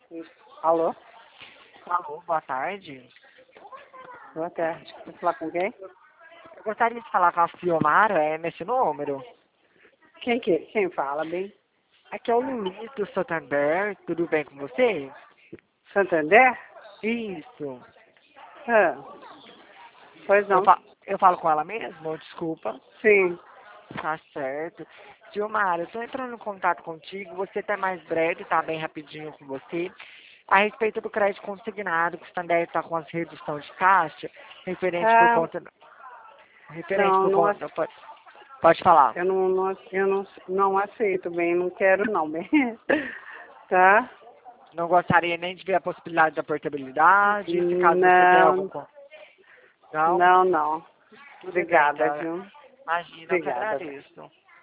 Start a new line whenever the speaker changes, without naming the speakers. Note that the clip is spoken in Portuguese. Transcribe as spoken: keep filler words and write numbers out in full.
Alô?
Alô, boa tarde.
Boa tarde. Vou falar com quem?
Eu gostaria de falar com a Fiomara, é nesse número?
Quem que quem fala, bem?
Aqui é o Luiz do Santander, tudo bem com você?
Santander?
Isso.
Ah, pois
Eu,
não.
fa eu falo com ela mesmo? Desculpa.
Sim.
Tá certo. Fiomara, eu tô entrando em contato contigo, você tá mais breve, tá bem rapidinho com você. A respeito do crédito consignado, que o Santander está com as reduções de caixa, referente por
Ah,
conta... Referente
não,
por
não, ace-
conta... Pode, pode falar.
eu não, não, eu não, não aceito, bem, não quero não, bem. Tá?
Não gostaria nem de ver a possibilidade da portabilidade, se caso você tenha algum...
Não,
con- Não?
não, não.
Tudo bem,
Obrigada,
então.
viu?
Imagina, eu que
Obrigada.
agradeço.